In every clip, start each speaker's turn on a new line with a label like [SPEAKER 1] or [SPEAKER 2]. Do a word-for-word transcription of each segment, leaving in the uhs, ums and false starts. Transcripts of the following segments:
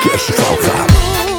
[SPEAKER 1] Кеш халқам.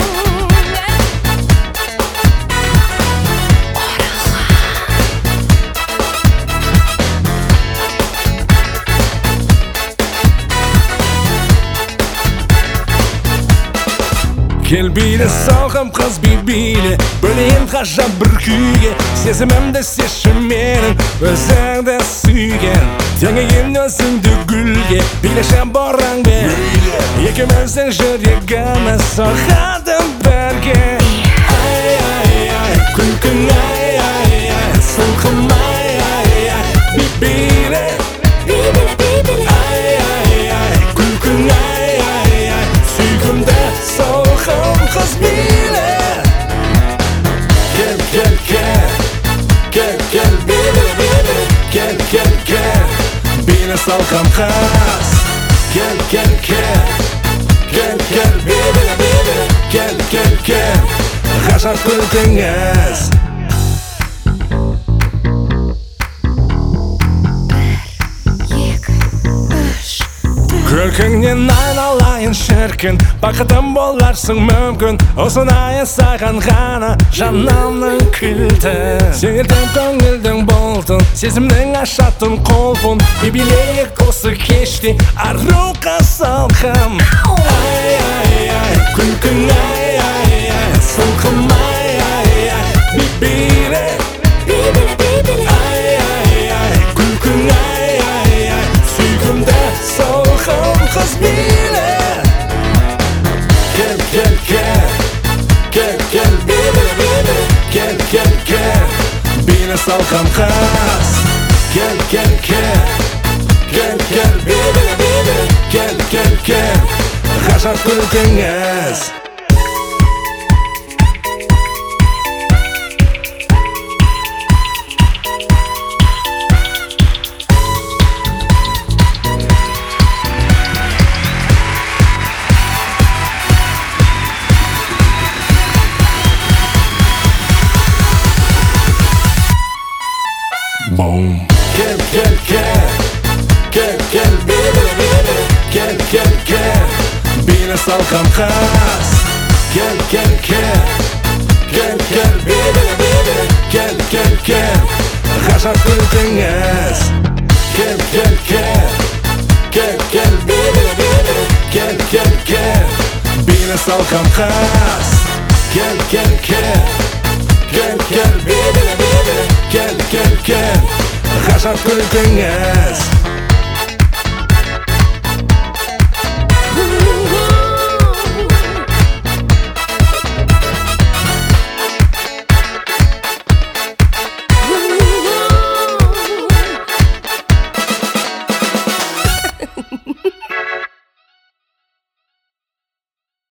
[SPEAKER 1] Кел бийле салқам қыз бейбейле, бөлейін ғажап бір күйге. Сезімімді сезші менің өзіңді сүйген. Теңейін өзіңді гүлге, билеші бораң бер. Екеуміздің жүрегіміз соғады бірге. Ай, ай, ай, күлкің ай, ай, ай, сылқым ай, ай, ай, бейбейле,
[SPEAKER 2] бейбейле, бейбейле,
[SPEAKER 1] ай, ай, ай, күлкің ай, ай, ай, сүйкімді салқам қыз бейле. Кел, кел, кел, кел, кел, бейле, бейле, кел, кел, кел, бейле салқам қыз. Кел, кел, кел, кел, кел, бейле, бейле, кел, кел, кел, ғажап күлкіңіз. Күлкіңнен айналайын шіркін, бақытым боларсың мүмкін. Осынайы саған ғана жанымның кілті. Сүйілдім көңілдің болтын, сезімнің ашатын қолпын. Бейбелейік осы кеште аруға салқам. Ай, ай, ай, күлкің ай, ай, ай, сылқым ай, ай, ай, бейбейле,
[SPEAKER 2] бейбейле, бейбейле,
[SPEAKER 1] ай, ай, ай, күлкің ай, ай, ай, сүйкімді салқам қыз бейле. Кел, кел, кел, кел, кел, бейле, бейле, кел, кел, кел, бейле салқам қыз. Кел, кел, кел, кел, кел, бейле, бейле, кел, кел, кел, ғажап күлкіңіз. Boom. Kel, kel, kel, kel, kel, beybe, beybe, kel, kel, kel, beni salqam qız. Kel, kel, kel, kel, kel, beybe, beybe, kel, kel, kel, ғажап күлкіңіз. Kel, kel, kel, kel, kel, beybe, beybe, kel, kel, kel, beni salqam qız. Kel, kel, kel, kel, kel, beybe, beybe, kel, kel, kel, ғажап күлкіңіз.